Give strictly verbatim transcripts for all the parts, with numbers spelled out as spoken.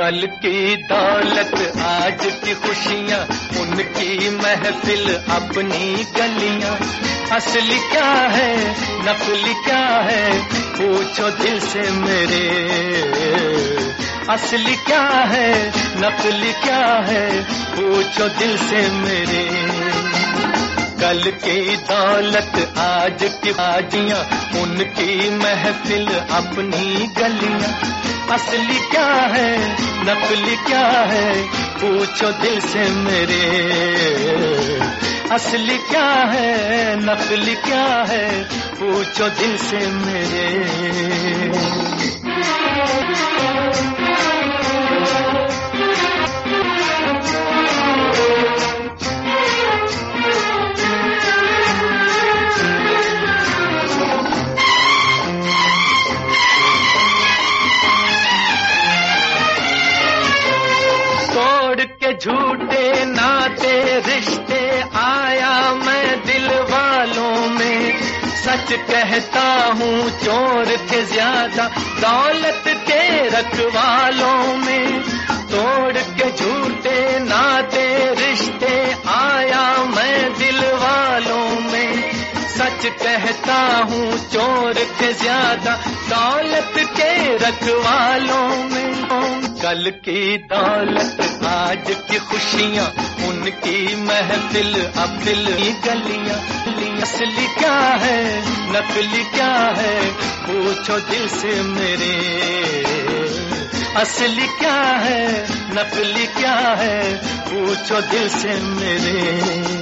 कल की दौलत आज की खुशियाँ, उनकी महफिल अपनी गलियाँ। असली क्या है नकली क्या है, पूछो दिल से मेरे। असली क्या है नकली क्या है, पूछो दिल से मेरे। कल की दौलत आज की बाजियाँ, उनकी महफिल अपनी गलियाँ। असली क्या है नकली क्या है, पूछो दिल से मेरे। असली क्या है नकली क्या है, पूछो दिल से मेरे। झूठे नाते रिश्ते आया मैं दिल वालों में। सच कहता हूँ चोर के ज्यादा दौलत के रखवालों में। तोड़ के झूठे नाते रिश्ते आया मैं दिल वालों में। सच कहता हूँ चोर के ज्यादा दौलत के रखवालों में। कल की दौलत आज की खुशियाँ, उनकी महफिल अफिल गलियाँ। असली क्या है नकली क्या है, पूछो दिल से मेरे। असली क्या है नकली क्या है, पूछो दिल से मेरे।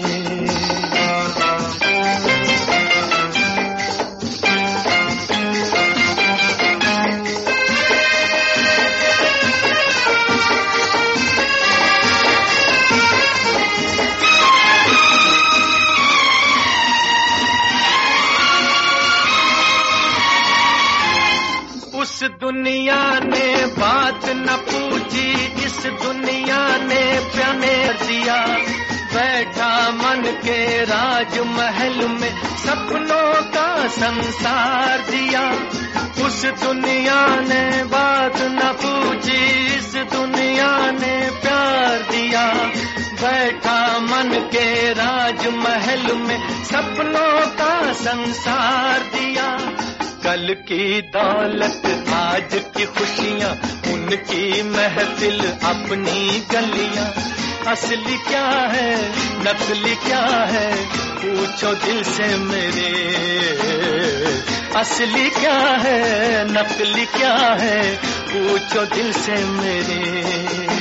उस दुनिया ने बात न पूछी, इस दुनिया ने प्यार दिया। बैठा मन के राजमहल में, सपनों का संसार दिया। उस दुनिया ने बात न पूछी, इस दुनिया ने प्यार दिया। बैठा मन के राजमहल में, सपनों का संसार दिया। कल की दौलत आज की खुशियाँ, उनकी महफिल अपनी गलियाँ। असली क्या है नकली क्या है, पूछो दिल से मेरे। असली क्या है नकली क्या है, पूछो दिल से मेरे।